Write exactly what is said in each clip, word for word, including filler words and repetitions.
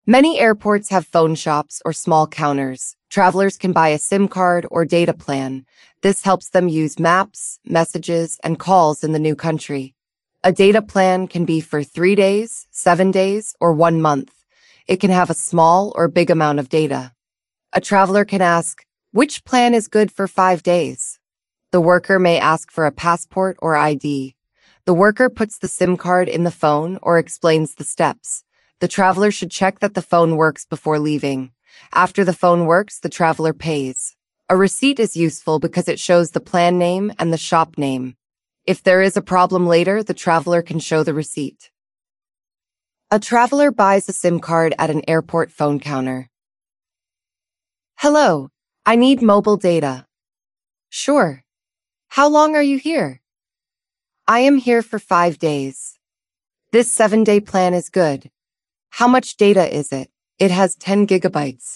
Many airports have phone shops or small counters. Travelers can buy a SIM card or data plan. This helps them use maps, messages, and calls in the new country. A data plan can be for three days, seven days, or one month. It can have a small or big amount of data. A traveler can ask, which plan is good for five days? The worker may ask for a passport or I D. The worker puts the SIM card in the phone or explains the steps. The traveler should check that the phone works before leaving. After the phone works, the traveler pays. A receipt is useful because it shows the plan name and the shop name. If there is a problem later, the traveler can show the receipt. A traveler buys a SIM card at an airport phone counter. Hello, I need mobile data. Sure. How long are you here? I am here for five days. This seven-day plan is good. How much data is it? It has ten gigabytes.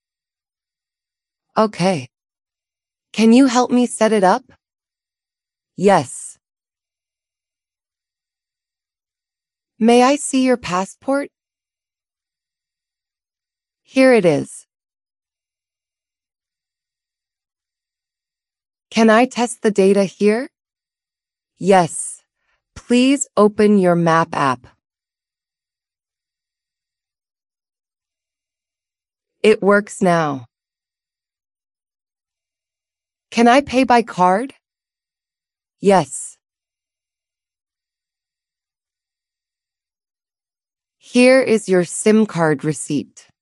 Okay. Can you help me set it up? Yes. May I see your passport? Here it is. Can I test the data here? Yes. Please open your map app. It works now. Can I pay by card? Yes. Here is your SIM card receipt.